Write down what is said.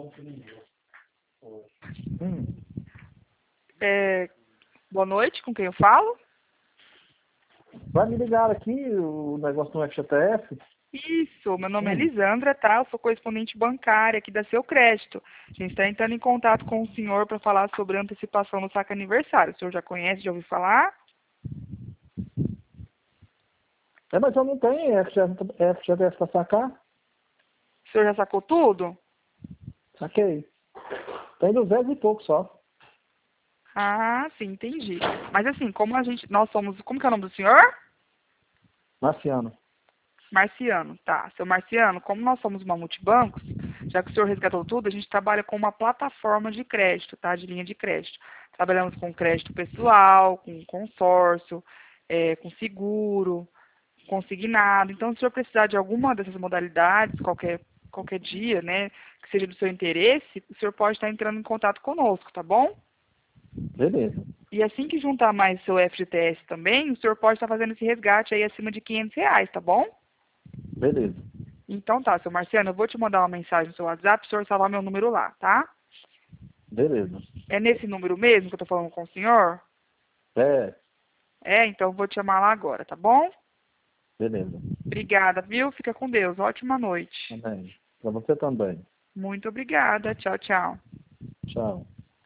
Boa noite, com quem eu falo? Vai me ligar aqui o negócio do FGTS? Isso, meu nome é Elisandra, tá? Eu sou correspondente bancária aqui da Seu Crédito. A gente está entrando em contato com o senhor para falar sobre a antecipação do saque aniversário. O senhor já conhece, já ouviu falar? Mas eu não tenho FGTS para sacar. O senhor já sacou tudo? Saquei. Tem 200 e pouco só. Ah, sim, entendi. Mas assim, nós somos, como que é o nome do senhor? Marciano. Marciano, tá. Seu Marciano, como nós somos uma multibancos, já que o senhor resgatou tudo, a gente trabalha com uma plataforma de crédito, tá? De linha de crédito. Trabalhamos com crédito pessoal, com consórcio, com seguro, consignado. Então, se o senhor precisar de alguma dessas modalidades, qualquer dia, né, que seja do seu interesse, o senhor pode estar entrando em contato conosco, tá bom? Beleza. E assim que juntar mais seu FGTS também, o senhor pode estar fazendo esse resgate aí acima de R$ 500, tá bom? Beleza. Então tá, seu Marciano, eu vou te mandar uma mensagem no seu WhatsApp, o senhor salvar meu número lá, tá? Beleza. É nesse número mesmo que eu tô falando com o senhor? Então eu vou te chamar lá agora, tá bom? Beleza. Obrigada, viu? Fica com Deus. Ótima noite. Amém. Para você também. Muito obrigada. Tchau, tchau. Tchau.